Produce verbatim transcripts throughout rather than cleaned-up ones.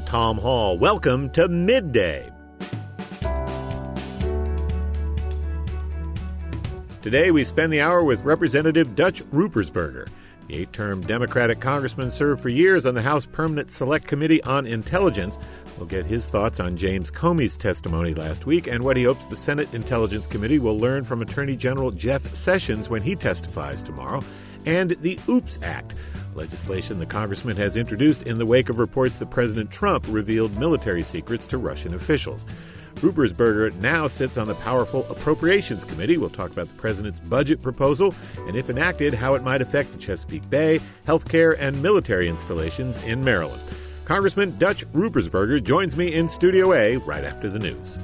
Tom Hall. Welcome to Midday. Today we spend the hour with Representative Dutch Ruppersberger. The eight-term Democratic congressman served for years on the House Permanent Select Committee on Intelligence. We'll get his thoughts on James Comey's testimony last week and what he hopes the Senate Intelligence Committee will learn from Attorney General Jeff Sessions when he testifies tomorrow, and the OOPS Act, legislation the congressman has introduced in the wake of reports that President Trump revealed military secrets to Russian officials. Ruppersberger now sits on the powerful Appropriations Committee. We'll talk about the president's budget proposal and, if enacted, how it might affect the Chesapeake Bay, healthcare, and military installations in Maryland. Congressman Dutch Ruppersberger joins me in Studio A right after the news.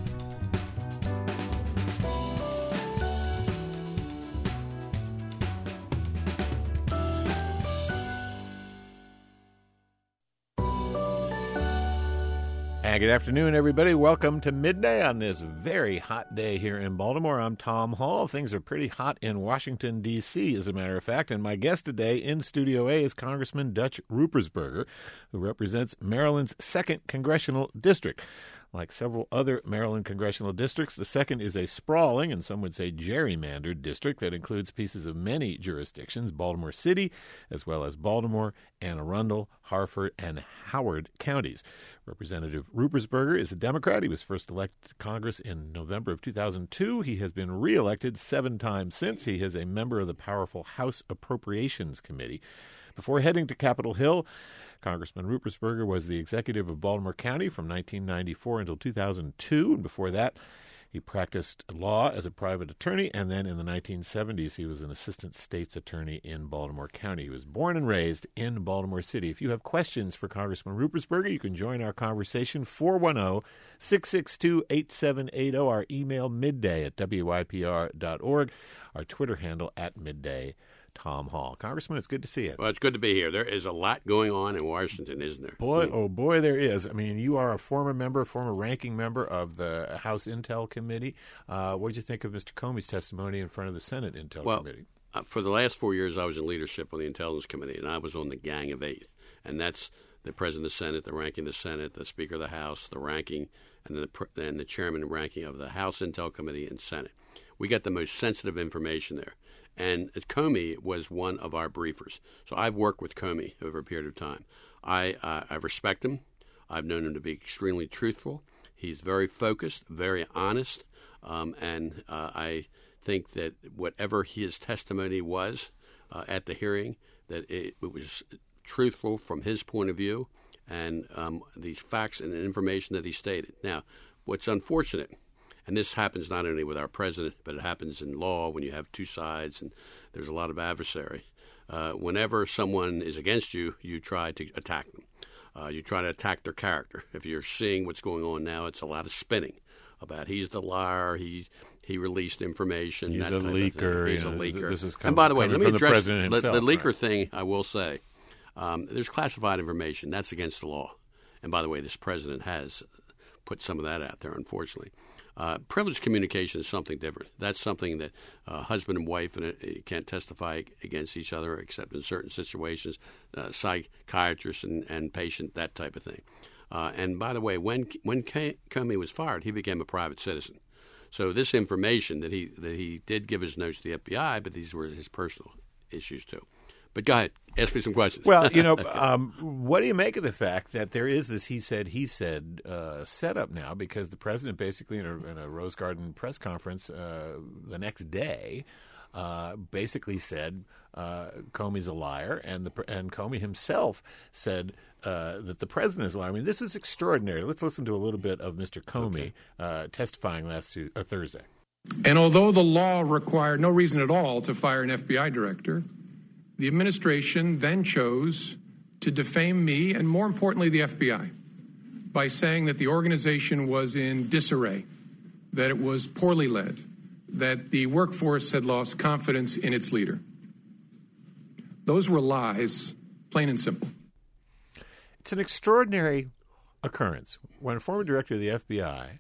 And good afternoon, everybody. Welcome to Midday on this very hot day here in Baltimore. I'm Tom Hall. Things are pretty hot in Washington, D C, as a matter of fact. And my guest today in Studio A is Congressman Dutch Ruppersberger, who represents Maryland's second Congressional District. Like several other Maryland congressional districts, the second is a sprawling, and some would say gerrymandered, district that includes pieces of many jurisdictions, Baltimore City, as well as Baltimore, Anne Arundel, Harford, and Howard counties. Representative Ruppersberger is a Democrat. He was first elected to Congress in November of two thousand two. He has been reelected seven times since. He is a member of the powerful House Appropriations Committee. Before heading to Capitol Hill, Congressman Ruppersberger was the executive of Baltimore County from nineteen ninety-four until two thousand two, and before that, he practiced law as a private attorney, and then in the nineteen seventies, he was an assistant state's attorney in Baltimore County. He was born and raised in Baltimore City. If you have questions for Congressman Ruppersberger, you can join our conversation, four one zero, six six two, eight seven eight zero, our email midday at W Y P R dot org, our Twitter handle at midday. Tom Hall. Congressman, it's good to see you. Well, it's good to be here. There is a lot going on in Washington, isn't there? Boy, oh boy, there is. I mean, you are a former member, former ranking member of the House Intel Committee. Uh, what did you think of Mister Comey's testimony in front of the Senate Intel well, Committee? Uh, for the last four years, I was in leadership on the Intelligence Committee, and I was on the Gang of Eight. And that's the President of the Senate, the ranking of the Senate, the Speaker of the House, the ranking, and then the, and the Chairman and ranking of the House Intel Committee and Senate. We got the most sensitive information there. And Comey was one of our briefers. So I've worked with Comey over a period of time. I uh, I respect him. I've known him to be extremely truthful. He's very focused, very honest, um, and uh, I think that whatever his testimony was uh, at the hearing, that it, it was truthful from his point of view, and um, the facts and the information that he stated. Now, what's unfortunate, and this happens not only with our president, but it happens in law when you have two sides and there's a lot of adversary. Uh, whenever someone is against you, you try to attack them. Uh, you try to attack their character. If you're seeing what's going on now, it's a lot of spinning about he's the liar, he he released information. He's that a leaker. He's you a know, leaker. This is and by the way, let me the address president the, himself, the leaker right. thing. I will say um, there's classified information. That's against the law. And by the way, this president has put some of that out there, unfortunately. Uh, privileged communication is something different. That's something that uh, husband and wife and, uh, can't testify against each other except in certain situations, uh, psychiatrist and, and patient, that type of thing. Uh, and by the way, when when Comey was fired, he became a private citizen. So this information that he that he did give his notes to the F B I, but these were his personal issues too. But go ahead, ask me some questions. Well, you know, um, what do you make of the fact that there is this he said, he said uh, setup now? Because the president basically in a, in a Rose Garden press conference uh, the next day uh, basically said uh, Comey's a liar, and the and Comey himself said uh, that the president is a liar. I mean, this is extraordinary. Let's listen to a little bit of Mister Comey okay. uh, testifying last Tuesday, uh, Thursday. And although the law required no reason at all to fire an F B I director, the administration then chose to defame me and, more importantly, the F B I by saying that the organization was in disarray, that it was poorly led, that the workforce had lost confidence in its leader. Those were lies, plain and simple. It's an extraordinary occurrence when a former director of the F B I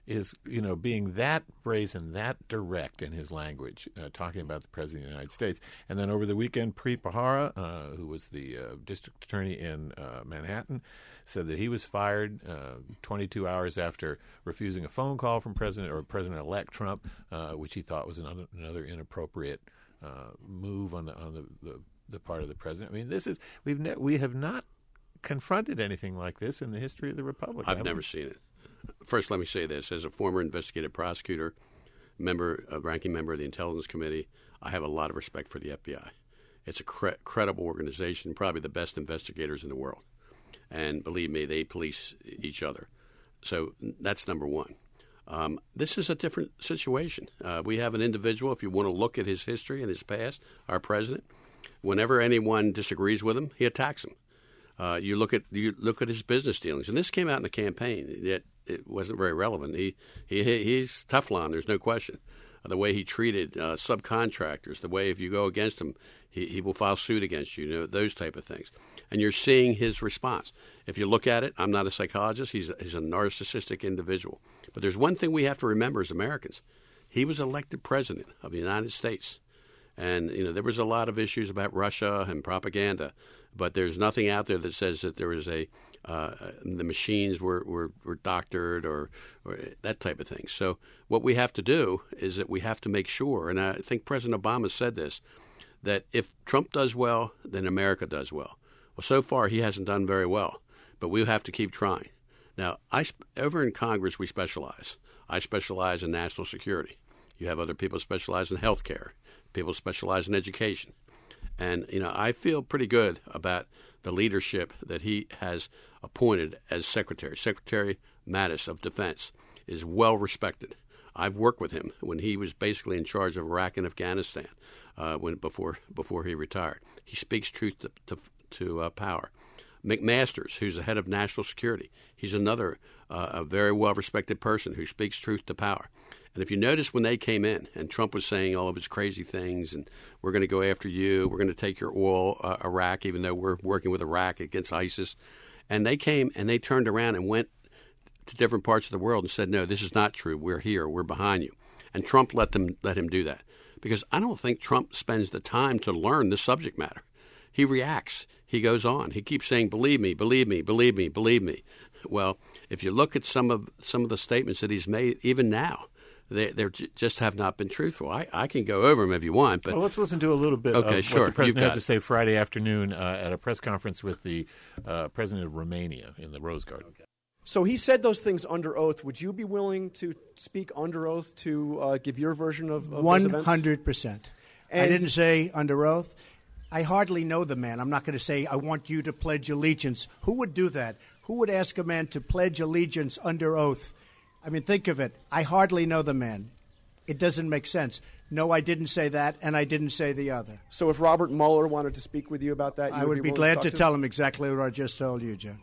is, you know, being that brazen, that direct in his language, uh, talking about the President of the United States. And then over the weekend, Preet Bharara, uh, who was the uh, district attorney in uh, Manhattan, said that he was fired uh, twenty-two hours after refusing a phone call from President or President-elect Trump, uh, which he thought was another, another inappropriate uh, move on the on the, the, the part of the president. I mean, this is we've ne- we have not confronted anything like this in the history of the Republic. I've never we? seen it. First, let me say this: as a former investigative prosecutor, member, a ranking member of the Intelligence Committee, I have a lot of respect for the F B I. It's a cre- credible organization, probably the best investigators in the world. And believe me, they police each other. So that's number one. Um, this is a different situation. Uh, we have an individual, if you want to look at his history and his past, our president, whenever anyone disagrees with him, he attacks them. Uh, you look at you look at his business dealings, and this came out in the campaign. Yet it wasn't very relevant. He he he's Teflon. There's no question. The way he treated uh, subcontractors, the way if you go against him, he, he will file suit against you, you know, those type of things. And you're seeing his response. If you look at it, I'm not a psychologist. He's, he's a narcissistic individual. But there's one thing we have to remember as Americans. He was elected president of the United States. And, you know, there was a lot of issues about Russia and propaganda, but there's nothing out there that says that there was a uh, the machines were, were, were doctored or, or that type of thing. So what we have to do is that we have to make sure, and I think President Obama said this, that if Trump does well, then America does well. Well, so far he hasn't done very well, but we'll have to keep trying. Now, I over in Congress we specialize. I specialize in national security. You have other people specialize in health care. People specialize in education. And, you know, I feel pretty good about the leadership that he has appointed as Secretary. Secretary Mattis of Defense is well respected. I've worked with him when he was basically in charge of Iraq and Afghanistan uh, when before before he retired. He speaks truth to, to, to uh, power. McMaster's, who's the head of national security, he's another uh, a very well-respected person who speaks truth to power. And if you notice when they came in and Trump was saying all of his crazy things and we're going to go after you, we're going to take your oil, uh, Iraq, even though we're working with Iraq against ISIS. And they came and they turned around and went to different parts of the world and said, no, this is not true. We're here. We're behind you. And Trump let them let him do that because I don't think Trump spends the time to learn the subject matter. He reacts. He goes on. He keeps saying, believe me, believe me, believe me, believe me. Well, if you look at some of some of the statements that he's made, even now, They they just have not been truthful. I, I can go over them if you want, but well, let's listen to a little bit okay, of sure. what the president had to it. say Friday afternoon uh, at a press conference with the uh, president of Romania in the Rose Garden. Okay. So he said those things under oath. Would you be willing to speak under oath to uh, give your version of, of those events? one hundred percent. I didn't say under oath. I hardly know the man. I'm not going to say, I want you to pledge allegiance. Who would do that? Who would ask a man to pledge allegiance under oath? I mean, think of it. I hardly know the man. It doesn't make sense. No, I didn't say that, and I didn't say the other. So if Robert Mueller wanted to speak with you about that, you I would be, be glad to, to, to tell him exactly what I just told you, Joe.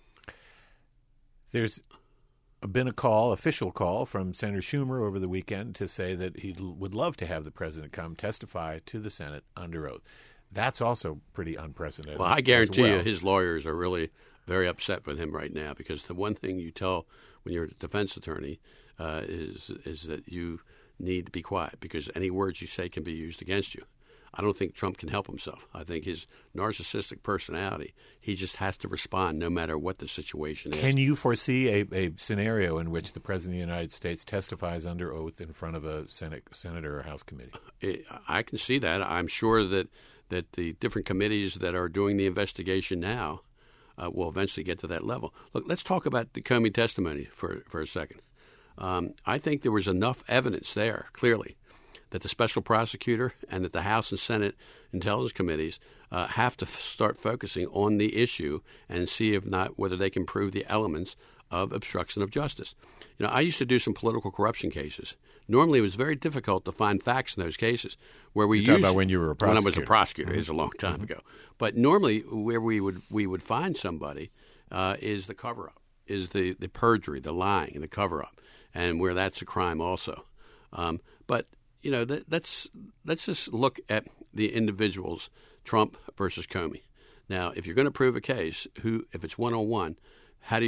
There's been a call, official call, from Senator Schumer over the weekend to say that he would love to have the president come testify to the Senate under oath. That's also pretty unprecedented. Well, I guarantee well. you his lawyers are really very upset with him right now because the one thing you tell when you're a defense attorney uh, is is that you need to be quiet because any words you say can be used against you. I don't think Trump can help himself. I think his narcissistic personality, he just has to respond no matter what the situation is. Can you foresee a, a scenario in which the President of the United States testifies under oath in front of a Senate senator or House committee? It, I can see that. I'm sure that, that the different committees that are doing the investigation now uh, will eventually get to that level. Look, let's talk about the Comey testimony for, for a second. Um, I think there was enough evidence there, clearly, that the special prosecutor and that the House and Senate intelligence committees uh, have to f- start focusing on the issue and see if not whether they can prove the elements of obstruction of justice. You know, I used to do some political corruption cases. Normally, it was very difficult to find facts in those cases where we You're used about when you were a prosecutor. When I was a prosecutor, Mm-hmm. it was a long time Mm-hmm. ago. But normally, where we would we would find somebody uh, is the cover up, is the the perjury, the lying, the cover up, and where that's a crime also. Um, but You know, that, let's let's just look at the individuals, Trump versus Comey. Now, if you're going to prove a case, who, if it's one on one, how do you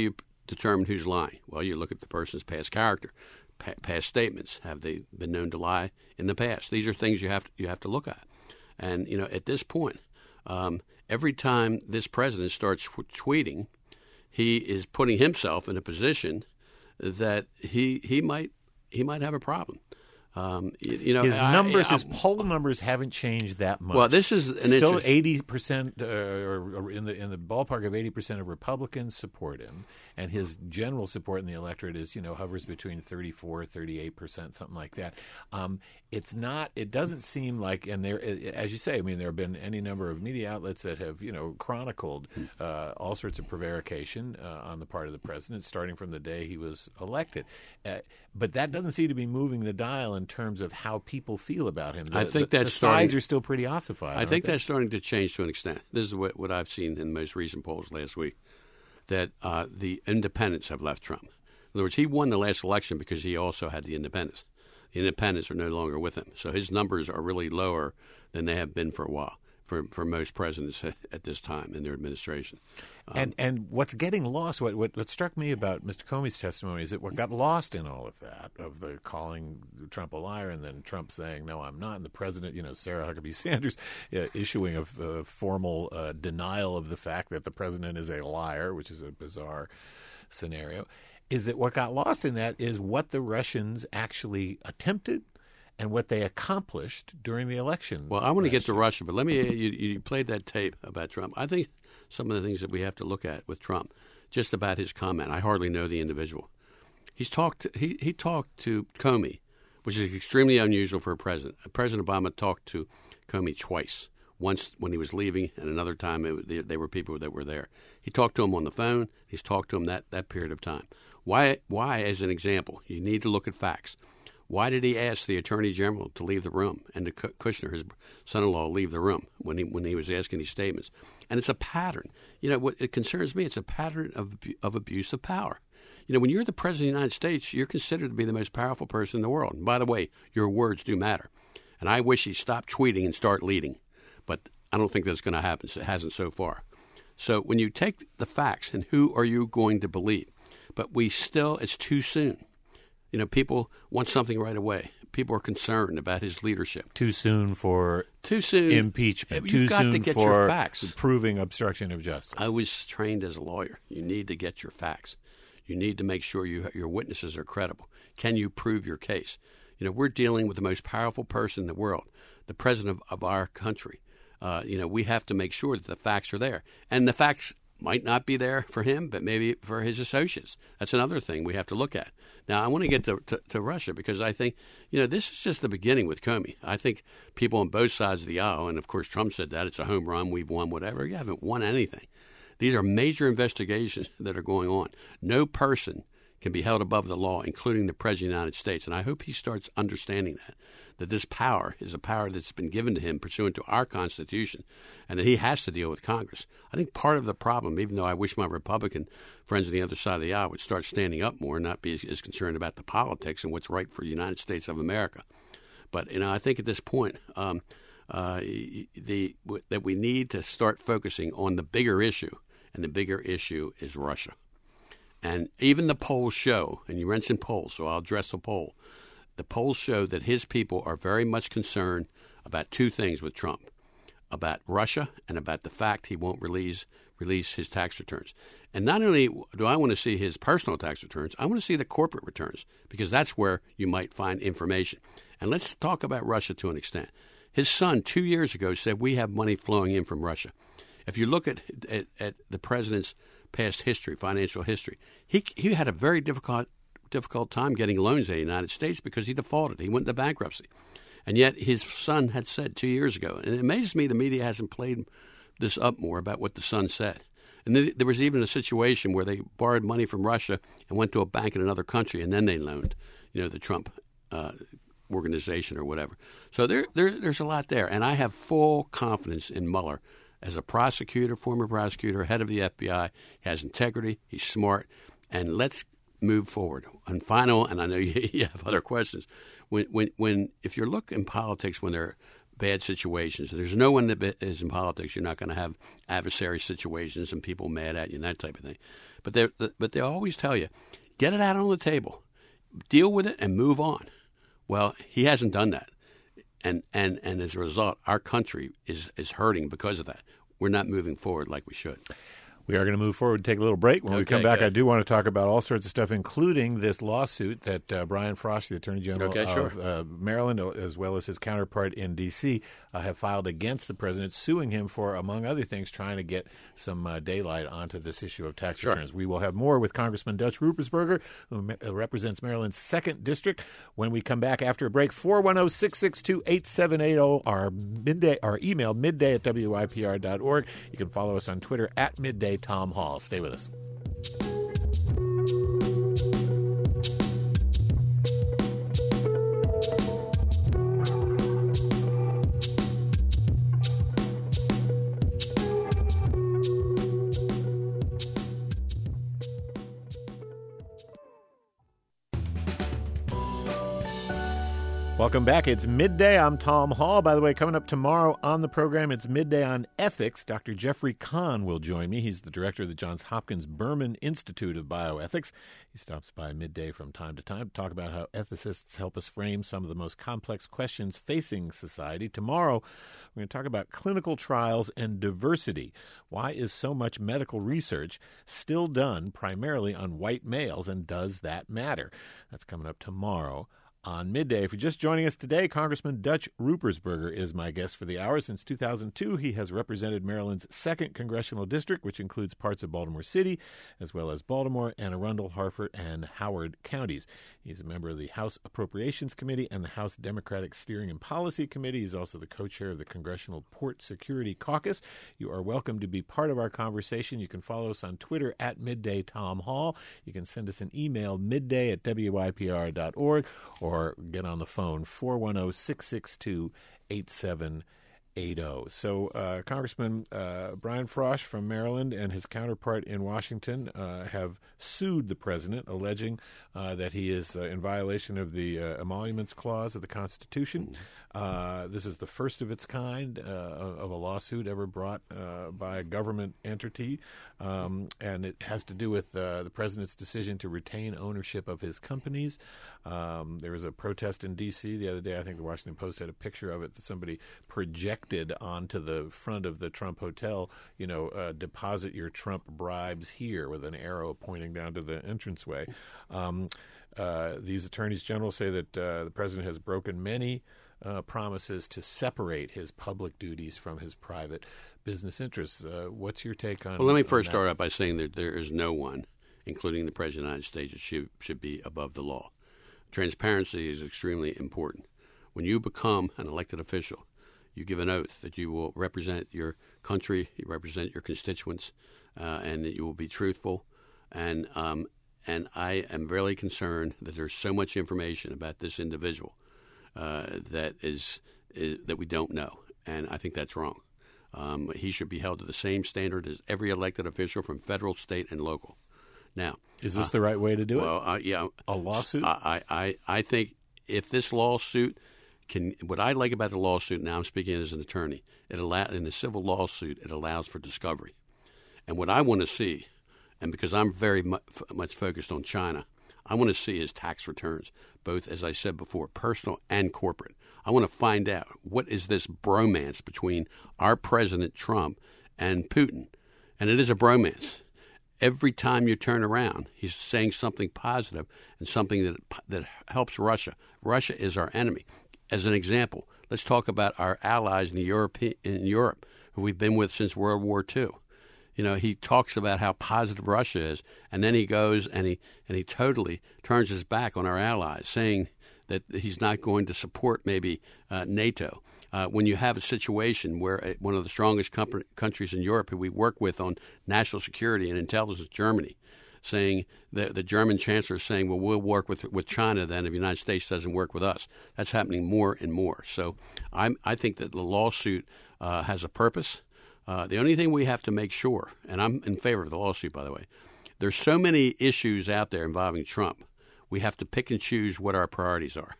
determine who's lying? Well, you look at the person's past character, pa- past statements. Have they been known to lie in the past? These are things you have to, you have to look at. And, you know, at this point, um, every time this president starts tw- tweeting, he is putting himself in a position that he he might he might have a problem. Um, you, you know, his numbers, I, I, his poll numbers haven't changed that much. Well, this is an still interest- eighty percent, uh, or, or in the in the ballpark of eighty percent of Republicans support him, and his general support in the electorate is, you know, hovers between thirty-four, thirty-eight percent, something like that. Um, it's not. It doesn't seem like, and there, as you say, I mean, there have been any number of media outlets that have, you know, chronicled uh, all sorts of prevarication uh, on the part of the president, starting from the day he was elected. Uh, but that doesn't seem to be moving the dial in terms of how people feel about him. The, I think the, that's the starting, sides are still pretty ossified. I think they? that's starting to change to an extent. This is what, what I've seen in the most recent polls last week, that uh, the independents have left Trump. In other words, he won the last election because he also had the independents. The independents are no longer with him. So his numbers are really lower than they have been for a while, for, for most presidents at this time in their administration. Um, And and what's getting lost, what, what what struck me about Mister Comey's testimony is that what got lost in all of that, of the calling Trump a liar and then Trump saying, no, I'm not, and the president, you know, Sarah Huckabee Sanders uh, issuing a, a formal uh, denial of the fact that the president is a liar, which is a bizarre scenario, is that what got lost in that is what the Russians actually attempted and what they accomplished during the election. Well, I want to get to Russia, but let me, you, you played that tape about Trump. I think some of the things that we have to look at with Trump, just about his comment, I hardly know the individual. He's talked, he, he talked to Comey, which is extremely unusual for a president. President Obama talked to Comey twice, once when he was leaving and another time it, they, they were people that were there. He talked to him on the phone. He's talked to him that, that period of time. Why, why, as an example, you need to look at facts. Why did he ask the Attorney General to leave the room and to Kushner, his son-in-law, leave the room when he when he was asking these statements? And it's a pattern. You know, what it concerns me, it's a pattern of of abuse of power. You know, when you're the President of the United States, you're considered to be the most powerful person in the world. And by the way, your words do matter. And I wish he'd stop tweeting and start leading. But I don't think that's going to happen. It hasn't so far. So when you take the facts and who are you going to believe? But we still, it's too soon. You know, people want something right away. People are concerned about his leadership. Too soon for too soon impeachment. You've Too got soon to get for your facts. proving obstruction of justice. I was trained as a lawyer. You need to get your facts. You need to make sure you, your witnesses are credible. Can you prove your case? You know, we're dealing with the most powerful person in the world, the president of, of our country. Uh, you know, we have to make sure that the facts are there. And the facts might not be there for him, but maybe for his associates. That's another thing we have to look at. Now, I want to get to, to, to Russia because I think, you know, this is just the beginning with Comey. I think people on both sides of the aisle, and of course Trump said that, it's a home run, we've won whatever. You haven't won anything. These are major investigations that are going on. No person can be held above the law, including the President of the United States. And I hope he starts understanding that, that this power is a power that's been given to him pursuant to our Constitution, and that he has to deal with Congress. I think part of the problem, even though I wish my Republican friends on the other side of the aisle would start standing up more and not be as, as concerned about the politics and what's right for the United States of America. But, you know, I think at this point um, uh, the that we need to start focusing on the bigger issue, and the bigger issue is Russia. And even the polls show, and you mentioned polls, so I'll address the poll. The polls show that his people are very much concerned about two things with Trump, about Russia and about the fact he won't release release his tax returns. And not only do I want to see his personal tax returns, I want to see the corporate returns, because that's where you might find information. And let's talk about Russia to an extent. His son two years ago said we have money flowing in from Russia. If you look at at, at the president's past history, financial history, he he had a very difficult difficult time getting loans in the United States because he defaulted. He went into bankruptcy. And yet his son had said two years ago, and it amazes me the media hasn't played this up more about what the son said. And then there was even a situation where they borrowed money from Russia and went to a bank in another country, and then they loaned, you know, the Trump uh, organization or whatever. So there, there there's a lot there. And I have full confidence in Mueller as a prosecutor, former prosecutor, head of the F B I. He has integrity. He's smart. And let's move forward. And final, and I know you have other questions. When, when, when, if you look in politics, when there are bad situations. There's no one that is in politics. You're not going to have adversary situations and people mad at you and that type of thing. But they but they always tell you, get it out on the table, deal with it, and move on. Well, he hasn't done that, and and and as a result, our country is is hurting because of that. We're not moving forward like we should. We are going to move forward and take a little break. When okay, we come back, good. I do want to talk about all sorts of stuff, including this lawsuit that uh, Brian Frosh, the Attorney General okay, sure. of uh, Maryland, as well as his counterpart in D C, uh, have filed against the president, suing him for, among other things, trying to get some uh, daylight onto this issue of tax sure. returns. We will have more with Congressman Dutch Ruppersberger, who me- uh, represents Maryland's second District, when we come back after a break. four one zero, six six two, eight seven eight zero, our, midday, our email, midday at W I P R dot org. You can follow us on Twitter at Midday Tom Hall. Stay with us. Welcome back. It's Midday. I'm Tom Hall. By the way, coming up tomorrow on the program, it's Midday on Ethics. Doctor Jeffrey Kahn will join me. He's the director of the Johns Hopkins Berman Institute of Bioethics. He stops by Midday from time to time to talk about how ethicists help us frame some of the most complex questions facing society. Tomorrow, we're going to talk about clinical trials and diversity. Why is so much medical research still done primarily on white males, and does that matter? That's coming up tomorrow on Midday. If you're just joining us today, Congressman Dutch Ruppersberger is my guest for the hour. Since two thousand two, he has represented Maryland's second congressional district, which includes parts of Baltimore City, as well as Baltimore, Anne Arundel, Harford, and Howard counties. He's a member of the House Appropriations Committee and the House Democratic Steering and Policy Committee. He's also the co-chair of the Congressional Port Security Caucus. You are welcome to be part of our conversation. You can follow us on Twitter at Midday Tom Hall. You can send us an email, midday at W I P R dot org, or or get on the phone, four one zero, six six two, eight seven eight zero. So uh, Congressman uh, Brian Frosh from Maryland and his counterpart in Washington uh, have sued the president, alleging uh, that he is uh, in violation of the uh, Emoluments Clause of the Constitution. Uh, this is the first of its kind uh, of a lawsuit ever brought uh, by a government entity, um, and it has to do with uh, the president's decision to retain ownership of his companies. Um, there was a protest in D C the other day. I think the Washington Post had a picture of it that somebody projected onto the front of the Trump Hotel, you know, uh, deposit your Trump bribes here, with an arrow pointing down to the entranceway. Um, uh, these attorneys general say that uh, the president has broken many Uh, promises to separate his public duties from his private business interests. Uh, what's your take on? Well, let me first that? start out by saying that there is no one, including the President of the United States, that should, should be above the law. Transparency is extremely important. When you become an elected official, you give an oath that you will represent your country, you represent your constituents, uh, and that you will be truthful. And um, and I am really concerned that there's so much information about this individual Uh, that is, is that we don't know, and I think that's wrong. Um, he should be held to the same standard as every elected official from federal, state, and local. Now, is this uh, the right way to do well, it? Uh, yeah, a lawsuit. I, I, I think if this lawsuit can, what I like about the lawsuit, now I'm speaking as an attorney, it allow in a civil lawsuit it allows for discovery, and what I want to see, and because I'm very mu- much focused on China, I want to see his tax returns, both, as I said before, personal and corporate. I want to find out what is this bromance between our President Trump and Putin. And it is a bromance. Every time you turn around, he's saying something positive and something that that helps Russia. Russia is our enemy. As an example, let's talk about our allies in, the Europe, in Europe, who we've been with since World War Two. You know, he talks about how positive Russia is, and then he goes and he and he totally turns his back on our allies, saying that he's not going to support maybe uh, NATO. Uh, when you have a situation where uh, one of the strongest com- countries in Europe who we work with on national security and intelligence, Germany, saying that the German chancellor is saying, well, we'll work with with China then if the United States doesn't work with us. That's happening more and more. So I'm, I think that the lawsuit uh, has a purpose. Uh, the only thing we have to make sure, and I'm in favor of the lawsuit, by the way, there's so many issues out there involving Trump. We have to pick and choose what our priorities are.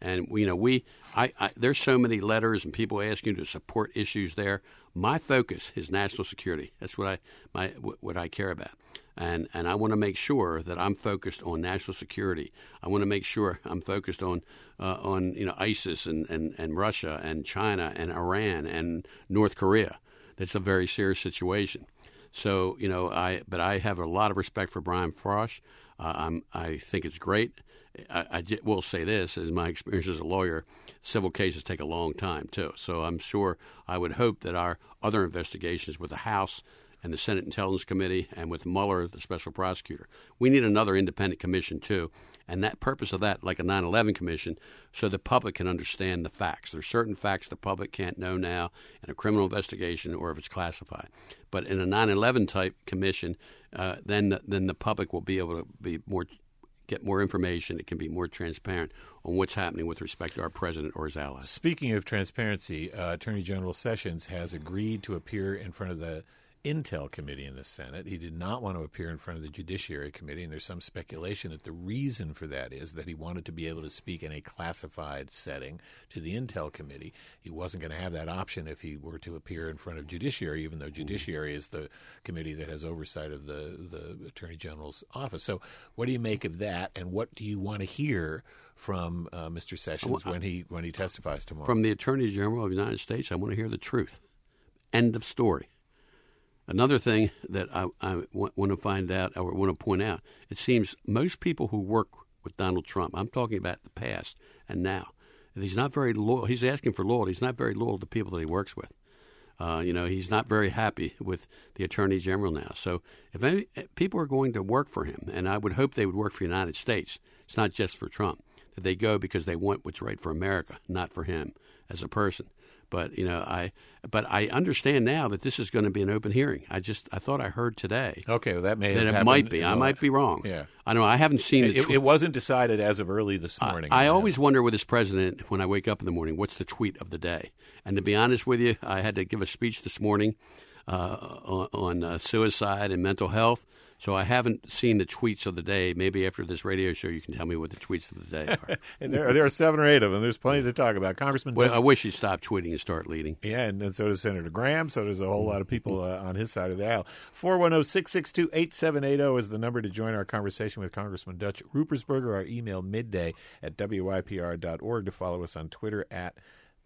And, you know, we I, I, there's so many letters and people asking to support issues there. My focus is national security. That's what I my what I care about. And and I want to make sure that I'm focused on national security. I want to make sure I'm focused on uh, on you know ISIS and, and, and Russia and China and Iran and North Korea. That's a very serious situation. So you know I but I have a lot of respect for Brian Frosh. Uh, I'm I think it's great. I, I will say this, as my experience as a lawyer, civil cases take a long time too. So I'm sure I would hope that our other investigations with the House and the Senate Intelligence Committee and with Mueller, the special prosecutor, we need another independent commission too. And that purpose of that, like a nine eleven commission, so the public can understand the facts. There's certain facts the public can't know now in a criminal investigation or if it's classified. But in a nine eleven type commission, uh, then the, then the public will be able to be more get more information. It can be more transparent on what's happening with respect to our president or his allies. Speaking of transparency, uh, Attorney General Sessions has agreed to appear in front of the Intel Committee in the Senate. He did not want to appear in front of the Judiciary Committee, and there's some speculation that the reason for that is that he wanted to be able to speak in a classified setting to the Intel Committee. He wasn't going to have that option if he were to appear in front of Judiciary, even though Judiciary is the committee that has oversight of the, the Attorney General's office. So what do you make of that, and what do you want to hear from uh, Mister Sessions when he when he testifies tomorrow? From the Attorney General of the United States, I want to hear the truth. End of story. Another thing that I, I want to find out or want to point out, it seems most people who work with Donald Trump, I'm talking about the past and now, he's not very loyal. He's asking for loyalty. He's not very loyal to the people that he works with. Uh, you know, he's not very happy with the Attorney General now. So if any, people are going to work for him, and I would hope they would work for the United States, it's not just for Trump, that they go because they want what's right for America, not for him as a person. But you know, I but I understand now that this is going to be an open hearing. I just I thought I heard today. Okay, well, that may that have it might be. I might be wrong. Yeah, I know. I haven't seen it. The tw- it wasn't decided as of early this morning. I, I always wonder with this president when I wake up in the morning, what's the tweet of the day? And to be honest with you, I had to give a speech this morning uh, on, on uh, suicide and mental health. So I haven't seen the tweets of the day. Maybe after this radio show, you can tell me what the tweets of the day are. And there, there are seven or eight of them. There's plenty to talk about. Congressman Well, Dutch, I wish he'd stop tweeting and start leading. Yeah, and, and so does Senator Graham. So does a whole lot of people uh, on his side of the aisle. four one zero, six six two, eight seven eight zero is the number to join our conversation with Congressman Dutch Ruppersberger. Our email midday at W Y P R dot org, to follow us on Twitter at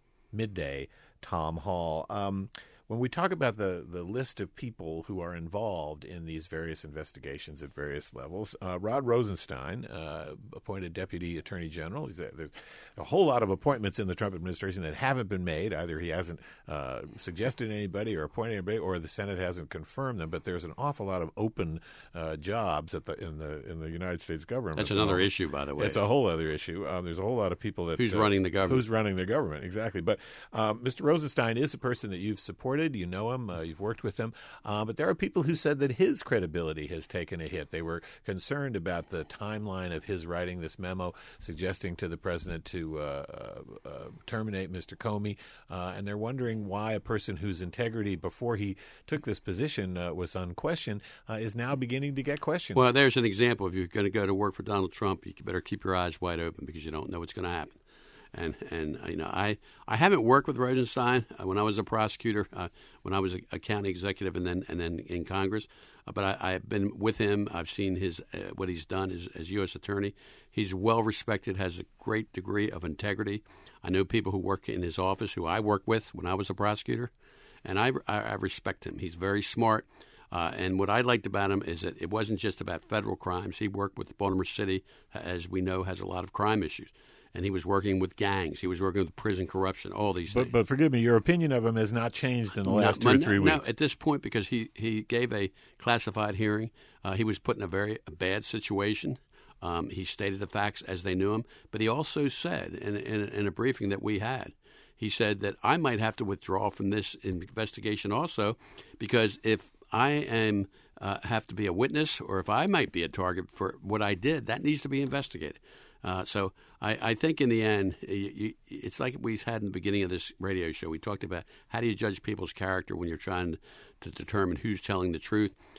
midday Tom Hall. Um, When we talk about the, the list of people who are involved in these various investigations at various levels, uh, Rod Rosenstein, uh, appointed Deputy Attorney General. He's a, there's a whole lot of appointments in the Trump administration that haven't been made. Either he hasn't uh, suggested anybody or appointed anybody, or the Senate hasn't confirmed them. But there's an awful lot of open uh, jobs at the in the in the United States government. That's another issue, by the way. It's a whole other issue. Um, there's a whole lot of people that who's uh, running the government. Who's running the government? Exactly. But um, Mister Rosenstein is a person that you've supported. You know him. Uh, you've worked with him. Uh, but there are people who said that his credibility has taken a hit. They were concerned about the timeline of his writing this memo suggesting to the president to uh, uh, uh, terminate Mister Comey. Uh, and they're wondering why a person whose integrity before he took this position uh, was unquestioned uh, is now beginning to get questioned. Well, there's an example. If you're going to go to work for Donald Trump, you better keep your eyes wide open because you don't know what's going to happen. And, and you know, I, I haven't worked with Rosenstein uh, when I was a prosecutor, uh, when I was a, a county executive and then and then in Congress. Uh, but I, I've been with him. I've seen his uh, what he's done as, as U S attorney. He's well respected, has a great degree of integrity. I know people who work in his office who I worked with when I was a prosecutor, and I, I, I respect him. He's very smart. Uh, and what I liked about him is that it wasn't just about federal crimes. He worked with Baltimore City, as we know, has a lot of crime issues. And he was working with gangs. He was working with prison corruption, all these but, things. But forgive me, your opinion of him has not changed in the last no, two or three no, weeks. No, at this point, because he, he gave a classified hearing. Uh, he was put in a very bad situation. Um, he stated the facts as they knew him. But he also said in, in, in a briefing that we had, he said that I might have to withdraw from this investigation also because if I am uh, have to be a witness or if I might be a target for what I did, that needs to be investigated. Uh, so I, I think in the end, you, you, it's like we had in the beginning of this radio show. We talked about how do you judge people's character when you're trying to determine who's telling the truth.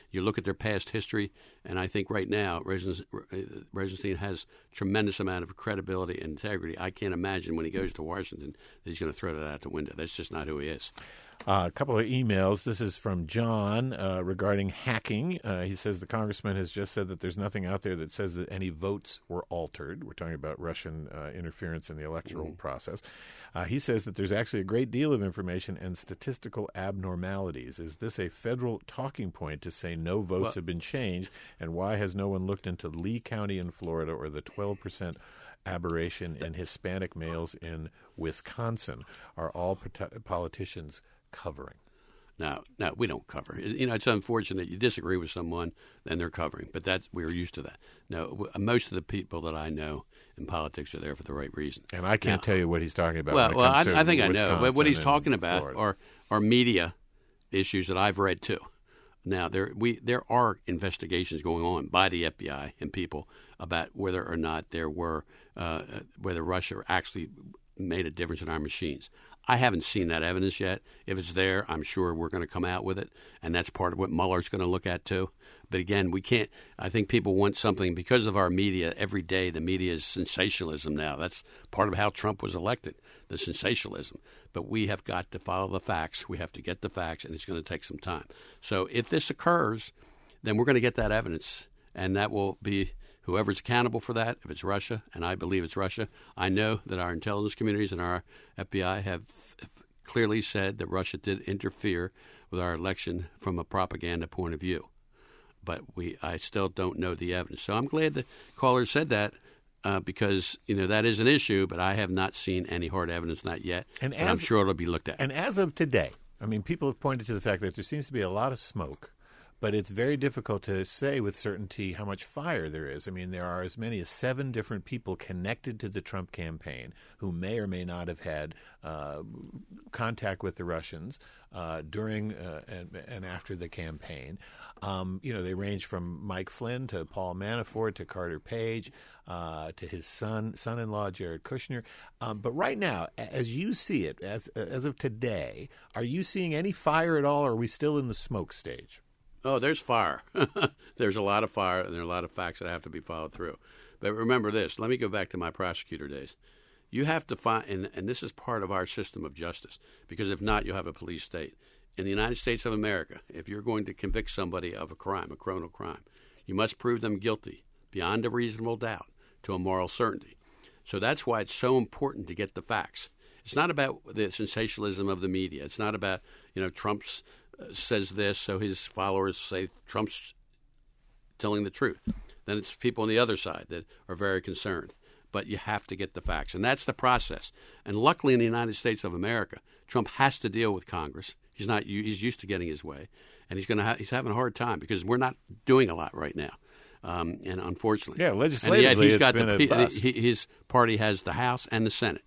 You look at their past history, and I think right now Rosenstein has tremendous amount of credibility and integrity. I can't imagine when he goes to Washington that he's going to throw that out the window. That's just not who he is. Uh, a couple of emails. This is from John uh, regarding hacking. Uh, he says the congressman has just said that there's nothing out there that says that any votes were altered. We're talking about Russian uh, interference in the electoral mm. process. Uh, he says that there's actually a great deal of information and statistical abnormalities. Is this a federal talking point to say no votes well, have been changed? And why has no one looked into Lee County in Florida or the twelve percent aberration in Hispanic males in Wisconsin? Are all pot- politicians covering? No, no, we don't cover. You know, it's unfortunate. You disagree with someone, then they're covering. But that's we're used to that. No, most of the people that I know in politics are there for the right reason. And I can't now, tell you what he's talking about. Well, when it well, comes I, to I think Wisconsin I know. But what he's talking about Florida. are are media issues that I've read too. Now, there we there are investigations going on by the F B I and people about whether or not there were uh, whether Russia actually made a difference in our machines. I haven't seen that evidence yet. If it's there, I'm sure we're going to come out with it, and that's part of what Mueller's going to look at too. But again, we can't – I think people want something because of our media. Every day the media is sensationalism now. That's part of how Trump was elected, the sensationalism. But we have got to follow the facts. We have to get the facts, and it's going to take some time. So if this occurs, then we're going to get that evidence, and that will be – whoever's accountable for that, if it's Russia, and I believe it's Russia, I know that our intelligence communities and our F B I have clearly said that Russia did interfere with our election from a propaganda point of view. But we, I still don't know the evidence. So I'm glad the caller said that uh, because, you know, that is an issue, but I have not seen any hard evidence on that yet, and, as, and I'm sure it'll be looked at. And as of today, I mean, people have pointed to the fact that there seems to be a lot of smoke, but it's very difficult to say with certainty how much fire there is. I mean, there are as many as seven different people connected to the Trump campaign who may or may not have had uh, contact with the Russians uh, during uh, and, and after the campaign. Um, you know, they range from Mike Flynn to Paul Manafort to Carter Page uh, to his son, son-in-law, Jared Kushner. Um, but right now, as you see it, as as of today, are you seeing any fire at all, or are we still in the smoke stage? Oh, there's fire. There's a lot of fire, and there are a lot of facts that have to be followed through. But remember this. Let me go back to my prosecutor days. You have to find, and, and this is part of our system of justice, because if not, you'll have a police state. In the United States of America, if you're going to convict somebody of a crime, a criminal crime, you must prove them guilty beyond a reasonable doubt to a moral certainty. So that's why it's so important to get the facts. It's not about the sensationalism of the media. It's not about, you know, Trump's says this, so his followers say Trump's telling the truth. Then it's people on the other side that are very concerned. But you have to get the facts, and that's the process. And luckily in the United States of America, Trump has to deal with Congress. He's not. He's used to getting his way, and he's going to. Ha- he's having a hard time because we're not doing a lot right now. Um, and unfortunately, yeah, legislatively, and yet he's it's got been the, a bust. He, his party has the House and the Senate.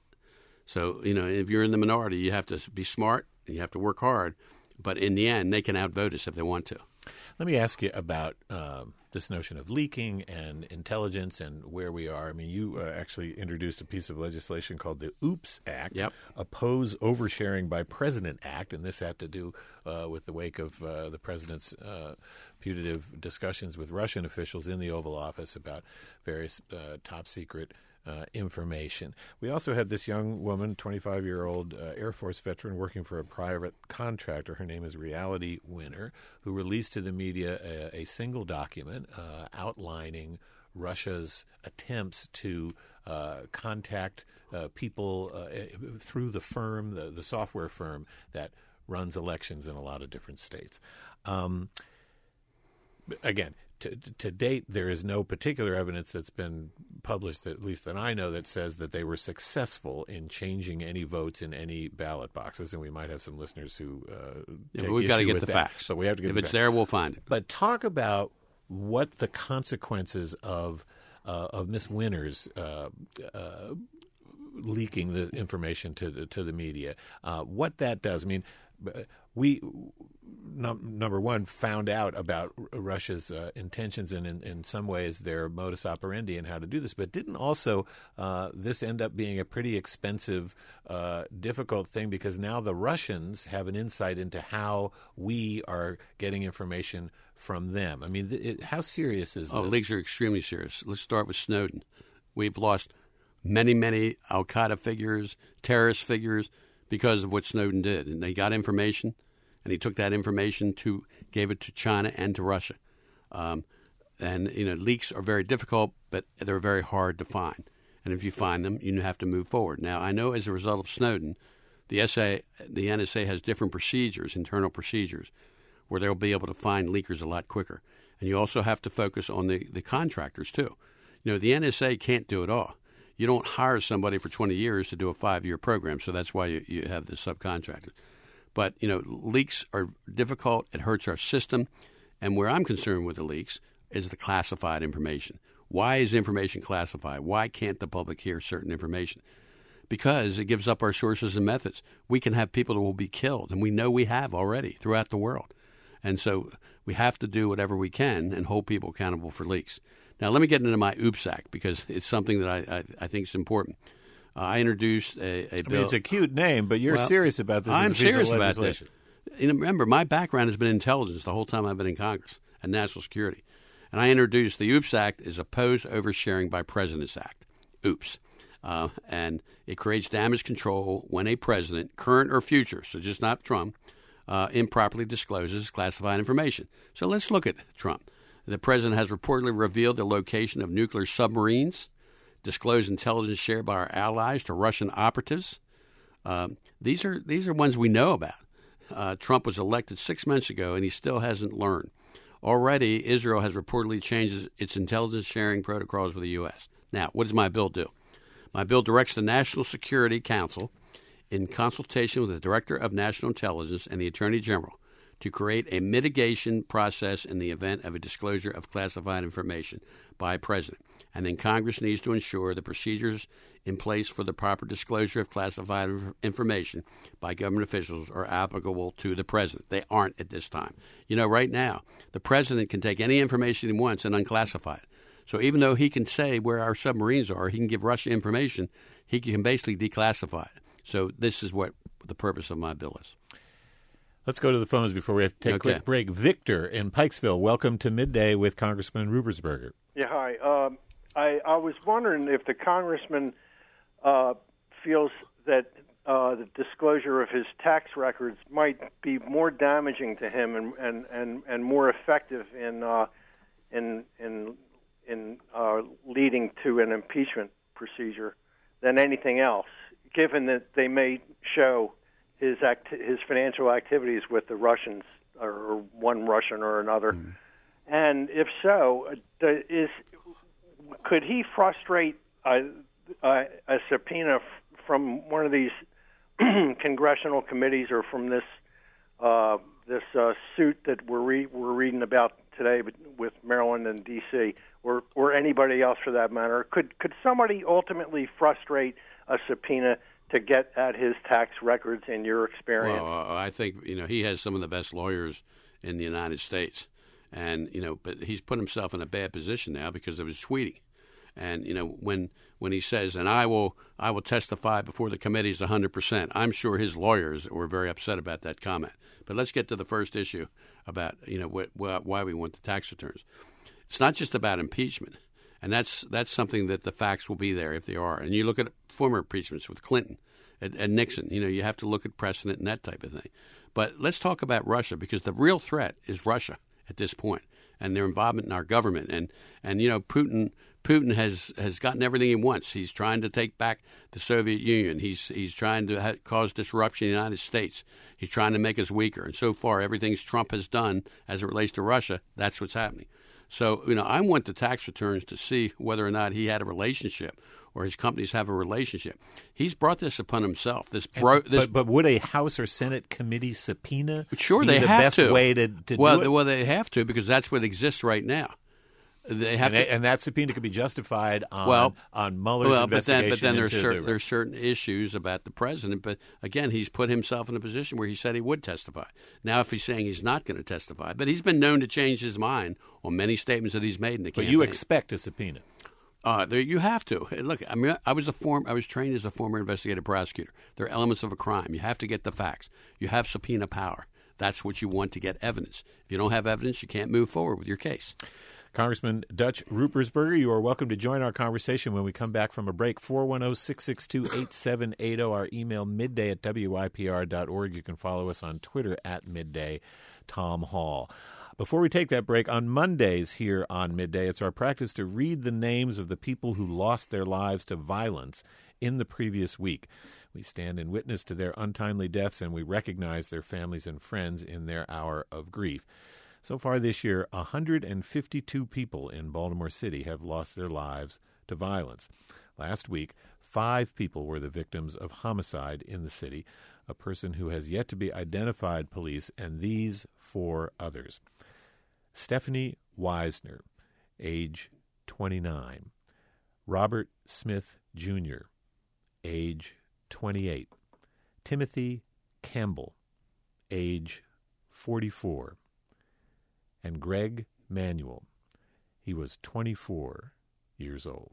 So you know, if you're in the minority, you have to be smart and you have to work hard. But in the end, they can outvote us if they want to. Let me ask you about um, this notion of leaking and intelligence and where we are. I mean, you uh, actually introduced a piece of legislation called the OOPS Act, yep. Oppose Oversharing by President Act, and this had to do uh, with the wake of uh, the president's uh, putative discussions with Russian officials in the Oval Office about various uh, top-secret Uh, information. We also had this young woman, twenty-five-year-old uh, Air Force veteran working for a private contractor. Her name is Reality Winner, who released to the media a, a single document uh, outlining Russia's attempts to uh, contact uh, people uh, through the firm, the, the software firm that runs elections in a lot of different states. Um, again, To, to date, there is no particular evidence that's been published, at least that I know, that says that they were successful in changing any votes in any ballot boxes. And we might have some listeners who uh, yeah, take but we've got to get the that. facts. So we have to get if the it's facts. there, we'll find it. But talk about what the consequences of uh, of Miss Winner's uh, uh, leaking the information to the, to the media, uh, what that does. I mean, we. Num- number one, found out about R- Russia's uh, intentions and, in, in some ways, their modus operandi and how to do this. But didn't also uh, this end up being a pretty expensive, uh, difficult thing because now the Russians have an insight into how we are getting information from them? I mean, th- it, how serious is oh, this? Leaks are extremely serious. Let's start with Snowden. We've lost many, many Al-Qaeda figures, terrorist figures, because of what Snowden did. And they got information, and he took that information to gave it to China and to Russia. Um, and, you know, leaks are very difficult, but they're very hard to find. And if you find them, you have to move forward. Now, I know as a result of Snowden, the S A, the N S A has different procedures, internal procedures, where they'll be able to find leakers a lot quicker. And you also have to focus on the, the contractors, too. You know, the N S A can't do it all. You don't hire somebody for twenty years to do a five-year program, so that's why you, you have the subcontractors. But, you know, leaks are difficult. It hurts our system. And where I'm concerned with the leaks is the classified information. Why is information classified? Why can't the public hear certain information? Because it gives up our sources and methods. We can have people that will be killed, and we know we have already throughout the world. And so we have to do whatever we can and hold people accountable for leaks. Now, let me get into my OOPS Act, because it's something that I, I, I think is important. Uh, I introduced a, a bill. I mean, it's a cute name, but you're well, serious about this. I'm as a piece serious of about legislation. this. You know, remember, my background has been intelligence the whole time I've been in Congress and national security. And I introduced the OOPS Act is Opposed Oversharing by Presidents Act, OOPS. Uh, and it creates damage control when a president, current or future, so just not Trump, uh, improperly discloses classified information. So let's look at Trump. The president has reportedly revealed the location of nuclear submarines, disclosed intelligence shared by our allies to Russian operatives. Um, these are these are ones we know about. Uh, Trump was elected six months ago, and he still hasn't learned. Already, Israel has reportedly changed its intelligence sharing protocols with the U S. Now, what does my bill do? My bill directs the National Security Council, in consultation with the Director of National Intelligence and the Attorney General, to create a mitigation process in the event of a disclosure of classified information by a president. And then Congress needs to ensure the procedures in place for the proper disclosure of classified information by government officials are applicable to the president. They aren't at this time. You know, right now, the president can take any information he wants and unclassify it. So even though he can say where our submarines are, he can give Russia information, he can basically declassify it. So this is what the purpose of my bill is. Let's go to the phones before we have to take Okay. a quick break. Victor in Pikesville, welcome to Midday with Congressman Rubersberger. Yeah, hi. Um, I, I was wondering if the congressman uh, feels that uh, the disclosure of his tax records might be more damaging to him and and, and, and more effective in uh, in in in uh, leading to an impeachment procedure than anything else, given that they may show his act- his financial activities with the Russians, or one Russian or another. Mm. And if so, is could he frustrate a, a, a subpoena f- from one of these congressional committees or from this uh, this uh, suit that we're re- we're reading about today with Maryland and D C, or or anybody else for that matter? Could could somebody ultimately frustrate a subpoena to get at his tax records, in your experience? Well, uh, I think, you know, he has some of the best lawyers in the United States. And, you know, but he's put himself in a bad position now because of his tweeting. And, you know, when when he says, and I will I will testify before the committees one hundred percent, I'm sure his lawyers were very upset about that comment. But let's get to the first issue about, you know, wh- wh- why we want the tax returns. It's not just about impeachment. And that's that's something that the facts will be there if they are. And you look at former impeachments with Clinton and, and Nixon. You know, you have to look at precedent and that type of thing. But let's talk about Russia, because the real threat is Russia at this point and their involvement in our government. And, and you know, Putin Putin has, has gotten everything he wants. He's trying to take back the Soviet Union. He's he's trying to ha- cause disruption in the United States. He's trying to make us weaker. And so far, everything Trump has done as it relates to Russia, that's what's happening. So, you know, I want the tax returns to see whether or not he had a relationship or his companies have a relationship. He's brought this upon himself. This, bro- and, this but, but would a House or Senate committee subpoena sure be they the have best to. way to, to well, do it? Well, they have to, because that's what exists right now. They have and, to, and that subpoena could be justified on well, on Mueller's well, but then, investigation. but then there's into certain the, there's certain issues about the president. But again, he's put himself in a position where he said he would testify. Now, if he's saying he's not going to testify, but he's been known to change his mind on many statements that he's made in the but campaign. you expect a subpoena. Uh, there, you have to. Look, I mean, I was a form. I was trained as a former investigative prosecutor. There are elements of a crime. You have to get the facts. You have subpoena power. that's what you want to get evidence. If you don't have evidence, you can't move forward with your case. Congressman Dutch Ruppersberger, you are welcome to join our conversation when we come back from a break. four one zero, six six two, eight seven eight zero, our email midday at W I P R dot org. You can follow us on Twitter at Midday Tom Hall. Before we take that break, on Mondays here on Midday, it's our practice to read the names of the people who lost their lives to violence in the previous week. We stand in witness to their untimely deaths, and we recognize their families and friends in their hour of grief. So far this year, one hundred fifty-two people in Baltimore City have lost their lives to violence. Last week, five people were the victims of homicide in the city, a person who has yet to be identified, police, and these four others. Stephanie Wisner, age twenty-nine. Robert Smith, Junior, age twenty-eight. Timothy Campbell, age forty-four. And Greg Manuel. He was twenty-four years old.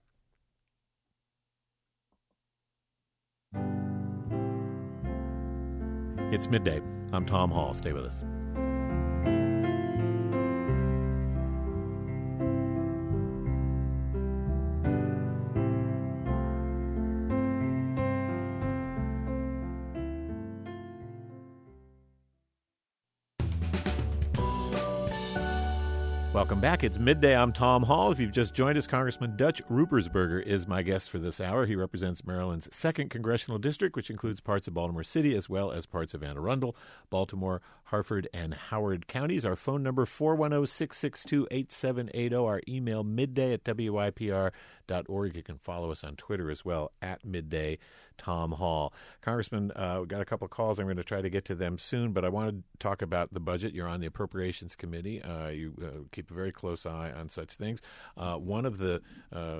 It's midday. I'm Tom Hall. Stay with us. Welcome back. It's midday. I'm Tom Hall. If you've just joined us, Congressman Dutch Ruppersberger is my guest for this hour. He represents Maryland's second congressional district, which includes parts of Baltimore City as well as parts of Anne Arundel, Baltimore, Harford, and Howard counties. Our phone number, four one zero, six six two, eight seven eight zero. Our email, midday at W I P R dot org. You can follow us on Twitter as well, at Midday Tom Hall. Congressman, uh, we've got a couple of calls. I'm going to try to get to them soon, but I want to talk about the budget. You're on the Appropriations Committee. Uh, you uh, keep a very close eye on such things. Uh, one of the uh,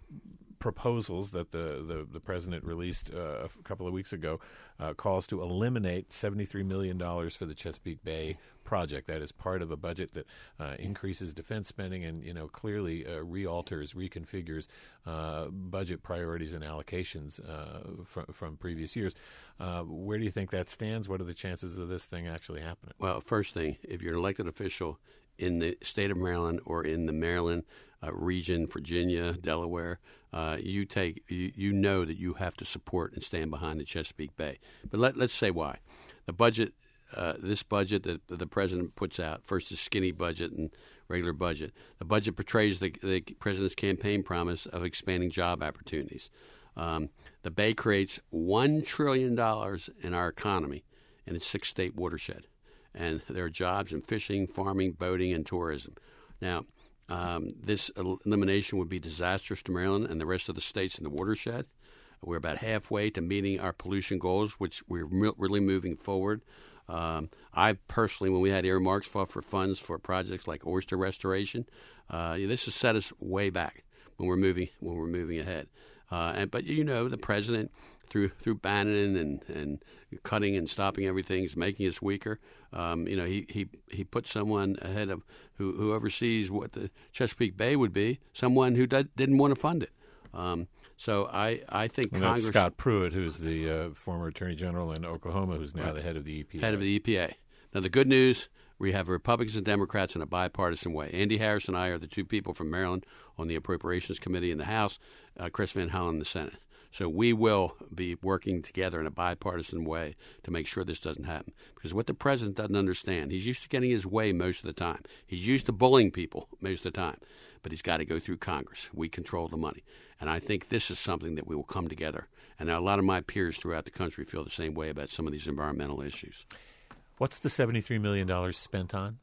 proposals that the, the, the president released uh, a couple of weeks ago uh, calls to eliminate seventy-three million dollars for the Chesapeake Bay project. That is part of a budget that uh, increases defense spending and, you know, clearly uh, realters, reconfigures uh, budget priorities and allocations uh, from, from previous years. Uh, where do you think that stands? What are the chances of this thing actually happening? Well, first thing, if you're an elected official in the state of Maryland or in the Maryland uh, region, Virginia, Delaware, uh, you take you, you know that you have to support and stand behind the Chesapeake Bay. But let, let's say why. The budget, uh, this budget that the president puts out, first is skinny budget and regular budget. The budget portrays the, the president's campaign promise of expanding job opportunities. Um, the Bay creates one trillion dollars in our economy in its six-state watershed. And there are jobs in fishing, farming, boating, and tourism. Now, um, this elimination would be disastrous to Maryland and the rest of the states in the watershed. We're about halfway to meeting our pollution goals, which we're re- really moving forward. Um, I personally, when we had earmarks for, for funds for projects like oyster restoration, uh, this has set us way back when we're moving when we're moving ahead. Uh, and but you know, the president through through Bannon and, and cutting and stopping everything is making us weaker. Um, you know, he, he he put someone ahead of who, who oversees what the Chesapeake Bay would be, someone who did, didn't want to fund it. Um, so I, I think and Congress. That's Scott Pruitt, who's the uh, former Attorney General in Oklahoma, who's now right. the head of the E P A. Head of the E P A. Now, the good news, we have Republicans and Democrats in a bipartisan way. Andy Harris and I are the two people from Maryland on the Appropriations Committee in the House, uh, Chris Van Hollen in the Senate. So we will be working together in a bipartisan way to make sure this doesn't happen. Because what the president doesn't understand, he's used to getting his way most of the time. He's used to bullying people most of the time. But he's got to go through Congress. We control the money. And I think this is something that we will come together. And a lot of my peers throughout the country feel the same way about some of these environmental issues. What's the seventy-three million dollars spent on?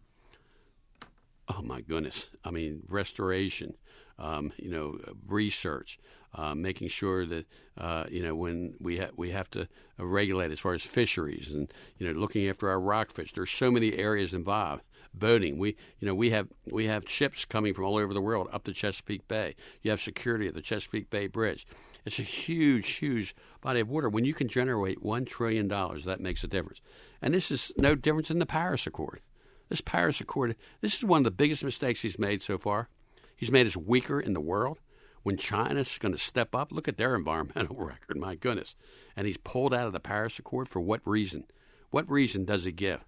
Oh, my goodness. I mean, restoration, um, you know, research, uh, making sure that, uh, you know, when we, ha- we have to regulate as far as fisheries and, you know, looking after our rockfish. There's so many areas involved. Boating. We, you know, we have we have ships coming from all over the world up the Chesapeake Bay. You have security at the Chesapeake Bay Bridge. It's a huge, huge body of water. When you can generate one trillion dollars, that makes a difference. And this is no difference in the Paris Accord. This Paris Accord, this is one of the biggest mistakes he's made so far. He's made us weaker in the world. When China's going to step up, look at their environmental record, my goodness. And he's pulled out of the Paris Accord for what reason? What reason does he give?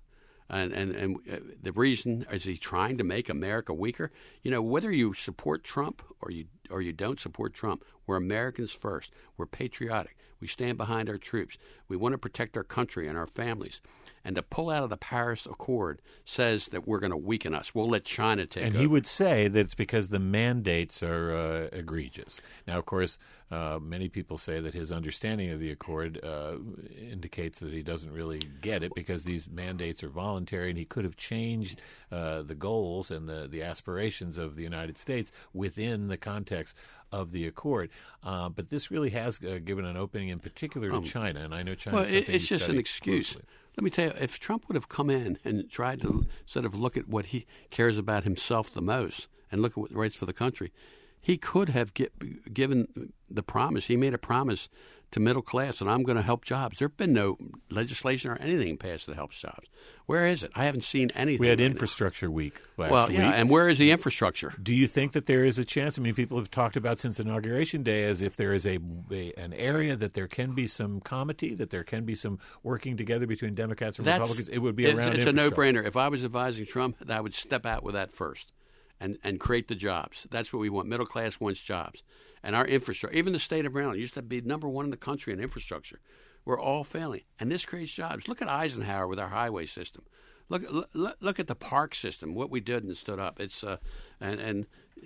And, and, and the reason, is he trying to make America weaker? You know, whether you support Trump or you or you don't support Trump, we're Americans first. We're patriotic. We stand behind our troops. We want to protect our country and our families. And to pull out of the Paris Accord says that we're going to weaken us. We'll let China take And over. he would say that it's because the mandates are uh, egregious. Now, of course, uh, many people say that his understanding of the Accord uh, indicates that he doesn't really get it because these mandates are voluntary, and he could have changed uh, the goals and the, the aspirations of the United States within the context of the Accord. Uh, but this really has uh, given an opening in particular to Um, China, and I know China Well, is it, something it's you just an study excuse. closely. Let me tell you, if Trump would have come in and tried to sort of look at what he cares about himself the most and look at what rights for the country, he could have get, given the promise. He made a promise to middle class, and I'm going to help jobs. There have been no legislation or anything passed that helps jobs. Where is it? I haven't seen anything. We had right Infrastructure Week last well, week. yeah, and where is the infrastructure? Do you think that there is a chance? I mean, people have talked about since Inauguration Day as if there is a, a an area that there can be some comity, that there can be some working together between Democrats and That's, Republicans. It would be it's, around It's a infrastructure. no-brainer. If I was advising Trump, I would step out with that first and, and create the jobs. That's what we want. Middle class wants jobs. And our infrastructure, even the state of Maryland, used to be number one in the country in infrastructure. We're all failing. And this creates jobs. Look at Eisenhower with our highway system. Look, look, look at the park system, what we did and stood up. It's uh, and, and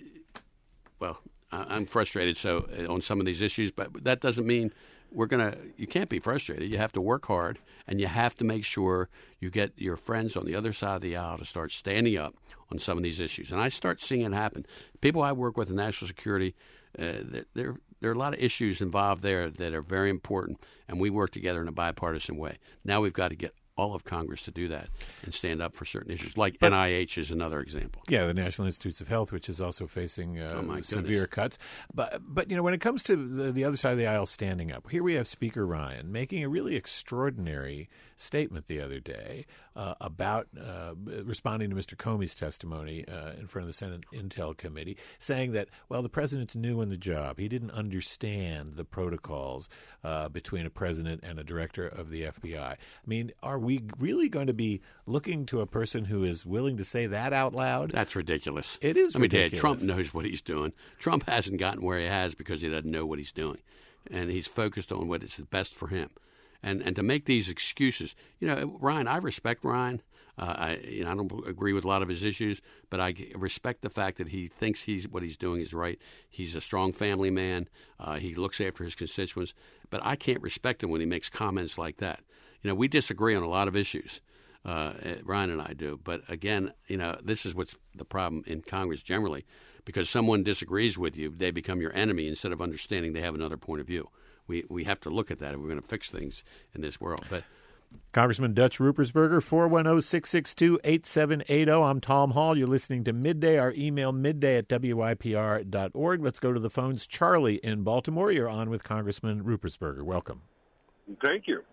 well, I'm frustrated so on some of these issues, but that doesn't mean we're gonna. You can't be frustrated. You have to work hard, and you have to make sure you get your friends on the other side of the aisle to start standing up on some of these issues. And I start seeing it happen. People I work with in national security, uh, there there are a lot of issues involved there that are very important, and we work together in a bipartisan way. Now we've got to get all of Congress to do that and stand up for certain issues, like But, N I H is another example. Yeah, the National Institutes of Health, which is also facing uh, Oh, my severe goodness. cuts. But, but you know, when it comes to the, the other side of the aisle standing up, here we have Speaker Ryan making a really extraordinary statement the other day uh, about uh, responding to Mister Comey's testimony uh, in front of the Senate Intel Committee, saying that, well, the president's new in the job. He didn't understand the protocols uh, between a president and a director of the F B I. I mean, are we really going to be looking to a person who is willing to say that out loud? That's ridiculous. It is Let me ridiculous. tell you, Trump knows what he's doing. Trump hasn't gotten where he has because he doesn't know what he's doing. And he's focused on what is best for him. And and to make these excuses, you know, Ryan, I respect Ryan. Uh, I you know I don't agree with a lot of his issues, but I respect the fact that he thinks he's what he's doing is right. He's a strong family man. Uh, he looks after his constituents. But I can't respect him when he makes comments like that. You know, we disagree on a lot of issues. Uh, Ryan and I do. But again, you know, this is what's the problem in Congress generally, because someone disagrees with you, they become your enemy instead of understanding they have another point of view. We we have to look at that if we're going to fix things in this world. But Congressman Dutch Rupersberger, four one zero, six six two, eight seven eight zero. I'm Tom Hall. You're listening to Midday. Our email, midday at W Y P R dot org. Let's go to the phones. Charlie in Baltimore. You're on with Congressman Rupersberger. Welcome. Thank you.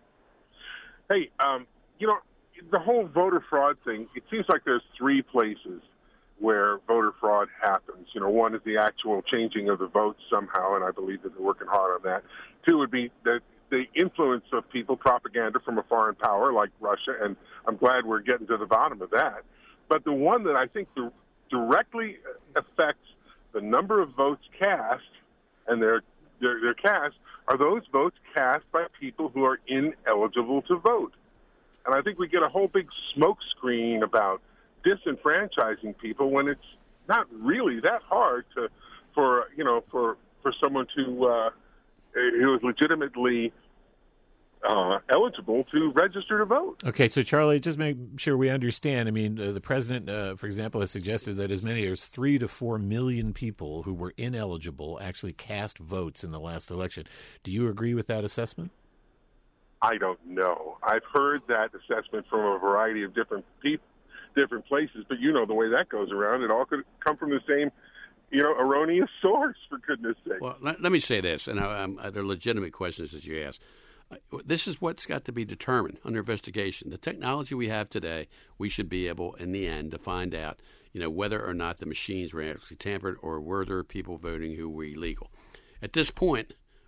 Hey, um, you know, the whole voter fraud thing, it seems like there's three places where voter fraud happens. You know, one is the actual changing of the votes somehow, and I believe that they're working hard on that. Two would be the, the influence of people, propaganda from a foreign power like Russia, and I'm glad we're getting to the bottom of that. But the one that I think the, directly affects the number of votes cast, and they're, they're, they're cast, are those votes cast by people who are ineligible to vote. And I think we get a whole big smoke screen about disenfranchising people when it's not really that hard to, for you know, for for someone to uh, who is legitimately uh, eligible to register to vote. Okay, so Charlie, just make sure we understand. I mean, uh, the president, uh, for example, has suggested that as many as three to four million people who were ineligible actually cast votes in the last election. Do you agree with that assessment? I don't know. I've heard that assessment from a variety of different people, different places, but you know the way that goes around. It all could come from the same, you know, erroneous source, for goodness sake. Well, let, let me say this, and I, um, they're legitimate questions that you ask. Uh, this is what's got to be determined under investigation. The technology we have today, we should be able, in the end, to find out, you know, whether or not the machines were actually tampered or were there people voting who were illegal. At this point,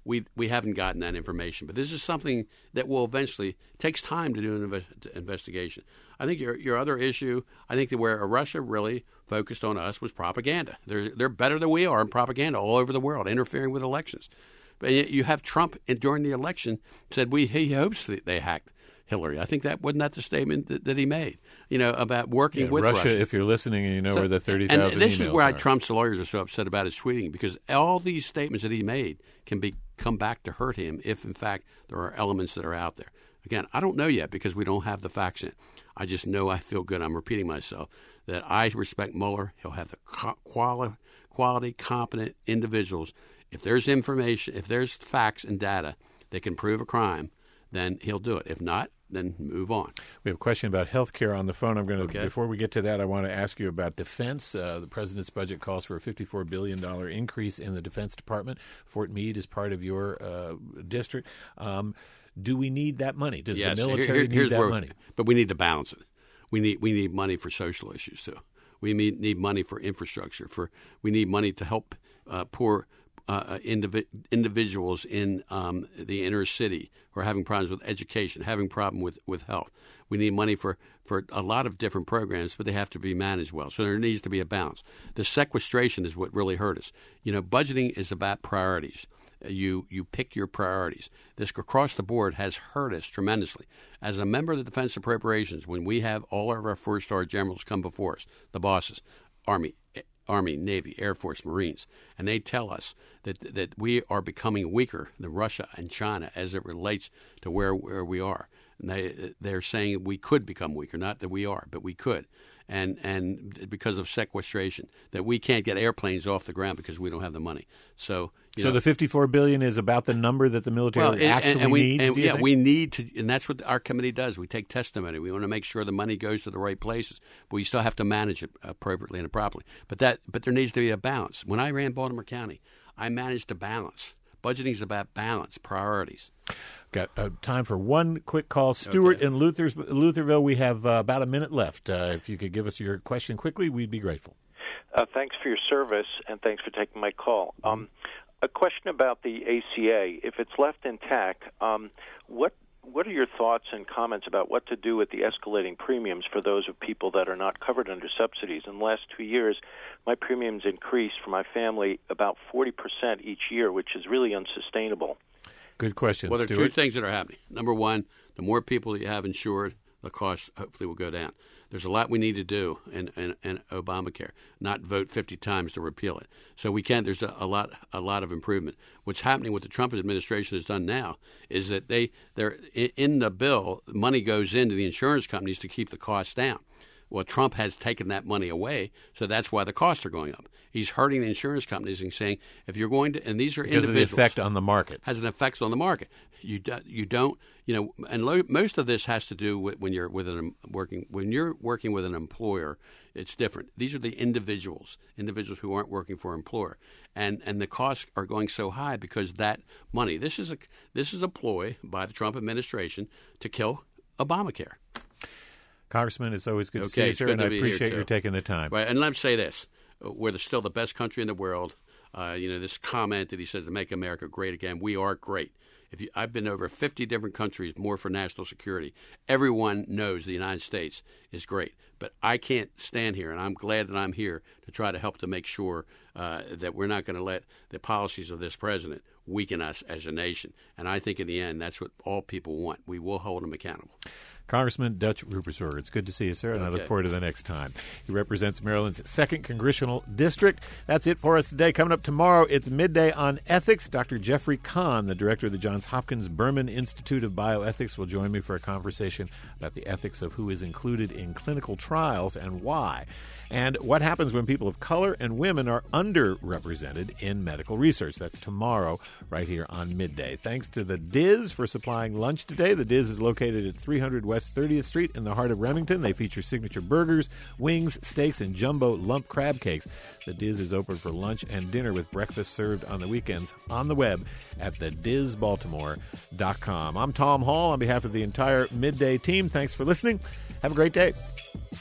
we we haven't gotten that information. But this is something that will eventually it takes time to do an inve- investigation. I think your your other issue, I think that where Russia really focused on us was propaganda. They're they're better than we are in propaganda all over the world, interfering with elections. But you have Trump during the election said we he hopes that they hacked Hillary. I think that wasn't that the statement that, that he made, you know, about working yeah, with Russia, Russia. If you're listening and you know so, where the thirty thousand emails are. And this is why Trump's lawyers are so upset about his tweeting, because all these statements that he made can be come back to hurt him if, in fact, there are elements that are out there. Again, I don't know yet because we don't have the facts in. I just know I feel good. I'm repeating myself that I respect Mueller. He'll have the quality, quality, competent individuals. If there's information, if there's facts and data that can prove a crime, then he'll do it. If not, then move on. We have a question about health care on the phone. I'm going to, okay. Before we get to that, I want to ask you about defense. Uh, the president's budget calls for a fifty-four billion dollars increase in the Defense Department. Fort Meade is part of your uh, district. Um, do we need that money? Does yes. the military Here, here, need that where, money? But we need to balance it. We need we need money for social issues too. We need, need money for infrastructure. For we need money to help uh, poor uh, indivi- individuals in um, the inner city who are having problems with education, having problem with, with health. We need money for, for a lot of different programs, but they have to be managed well. So there needs to be a balance. The sequestration is what really hurt us. You know, budgeting is about priorities. You you pick your priorities. This across the board has hurt us tremendously. As a member of the Defense Appropriations, when we have all of our four-star generals come before us, the bosses, Army, Army, Navy, Air Force, Marines, and they tell us that that we are becoming weaker than Russia and China as it relates to where, where we are. And they, they're saying we could become weaker, not that we are, but we could. And and because of sequestration, that we can't get airplanes off the ground because we don't have the money. So, you so know, the fifty-four billion dollars is about the number that the military well, and, actually and, and we, needs. And, do you yeah, think? we need to, and that's what our committee does. We take testimony. We want to make sure the money goes to the right places, but we still have to manage it appropriately and properly. But that, but there needs to be a balance. When I ran Baltimore County, I managed to balance. Budgeting is about balance, priorities. Got uh, time for one quick call. Stuart okay. in Luther's, Lutherville, we have uh, about a minute left. Uh, if you could give us your question quickly, we'd be grateful. Uh, thanks for your service, and thanks for taking my call. Um, a question about the A C A. If it's left intact, um, what what are your thoughts and comments about what to do with the escalating premiums for those of people that are not covered under subsidies? In the last two years, my premiums increased for my family about forty percent each year, which is really unsustainable. Good question, Well, there are Stuart. two things that are happening. Number one, the more people you have insured, the cost hopefully will go down. There's a lot we need to do in, in, in Obamacare, not vote fifty times to repeal it. So we can't. There's a, a lot, a lot of improvement. What's happening, what the Trump administration has done now, is that they, they're in the bill. Money goes into the insurance companies to keep the costs down. Well, Trump has taken that money away, so that's why the costs are going up. He's hurting the insurance companies and saying, if you're going to, and these are because individuals. of the effect on the markets. Has an effect on the market. You do, you don't, you know, and lo, most of this has to do with when you're with an working when you're working with an employer. It's different. These are the individuals, individuals who aren't working for an employer, and and the costs are going so high because that money. This is a this is a ploy by the Trump administration to kill Obamacare. Congressman, it's always good to Okay, see you, it's sir, good and to I be here, appreciate too. your taking the time. Right, and let me say this. We're the, still the best country in the world. Uh, you know, this comment that he says to make America great again, we are great. If you, I've been over fifty different countries, more for national security. Everyone knows the United States is great. But I can't stand here, and I'm glad that I'm here to try to help to make sure uh, that we're not going to let the policies of this president weaken us as a nation. And I think in the end, that's what all people want. We will hold them accountable. Congressman Dutch Ruppersberger, it's good to see you, sir, and I look Okay. forward to the next time. He represents Maryland's second Congressional District. That's it for us today. Coming up tomorrow, it's Midday on Ethics. Doctor Jeffrey Kahn, the director of the Johns Hopkins Berman Institute of Bioethics, will join me for a conversation about the ethics of who is included in clinical trials and why, and what happens when people of color and women are underrepresented in medical research. That's tomorrow right here on Midday. Thanks to the Diz for supplying lunch today. The Diz is located at three hundred West thirtieth Street in the heart of Remington. They feature signature burgers, wings, steaks, and jumbo lump crab cakes. The Diz is open for lunch and dinner with breakfast served on the weekends on the web at the diz baltimore dot com. I'm Tom Hall on behalf of the entire Midday team. Thanks for listening. Have a great day.